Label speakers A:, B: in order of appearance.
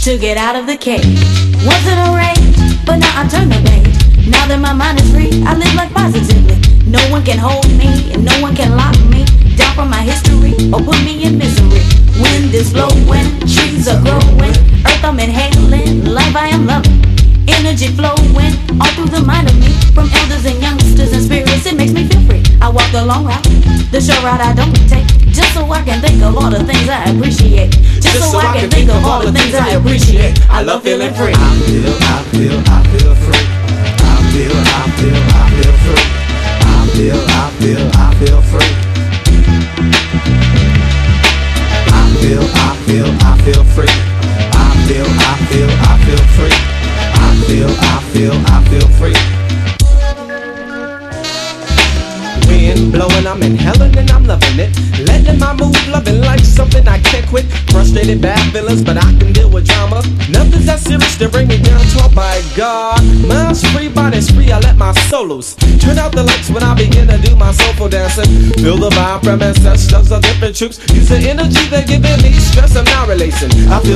A: to get out of the cage. Wasn't a rage, but now I turn the page. Now that my mind is free, I live life positively. No one can hold me, and no one can lock me down from my history or put me in misery. Wind is blowing, trees are growing, earth I'm inhaling, life I am loving. Energy flowing all through the mind of me, from elders and youngsters and spirits, it makes me feel free. I walk the long route, the short route I don't take, just so I can think of all the things I appreciate. Just so I can think of all the things I appreciate. I love feeling free.
B: I feel free. I feel free. I feel free. I feel free. I feel free. I feel free. I feel free. I feel free. Wind blowing, I'm inhaling and I'm loving it. Letting my mood, loving life, something I can't quit. Frustrated, bad feelings, but I can deal with drama. Nothing's that serious to bring me down to, oh my God. Mind's free, body's free, I let my soul loose. Turn out the lights when I begin to do my soulful dancing. Feel the vibe from ancestors of different troops. Use the energy they're giving me, stress I'm not releasing. I feel